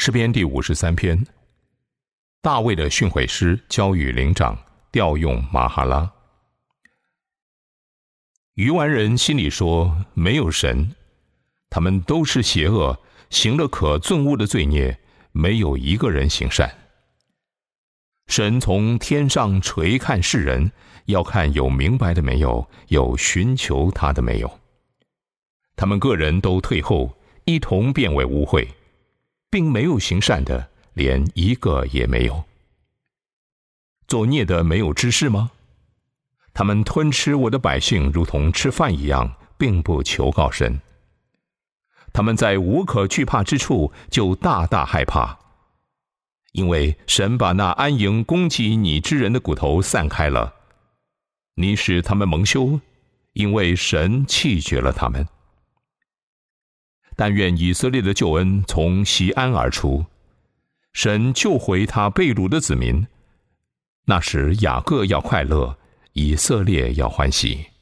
诗篇第53篇，大卫的训诲诗交与灵长，调用玛哈拉。愚顽人心里说，没有神，他们都是邪恶，行了可憎恶的罪孽，没有一个人行善。神从天上垂看世人，要看有明白的没有，有寻求他的没有。他们个人都退后，一同变为污秽，并没有行善的，连一个也没有。作孽的没有知识吗？他们吞吃我的百姓，如同吃饭一样，并不求告神。他们在无可惧怕之处，就大大害怕，因为神把那安营攻击你之人的骨头散开了。你使他们蒙羞，因为神弃绝了他们。但愿以色列的救恩从锡安而出，神救回他被掳的子民。那时雅各要快乐，以色列要欢喜。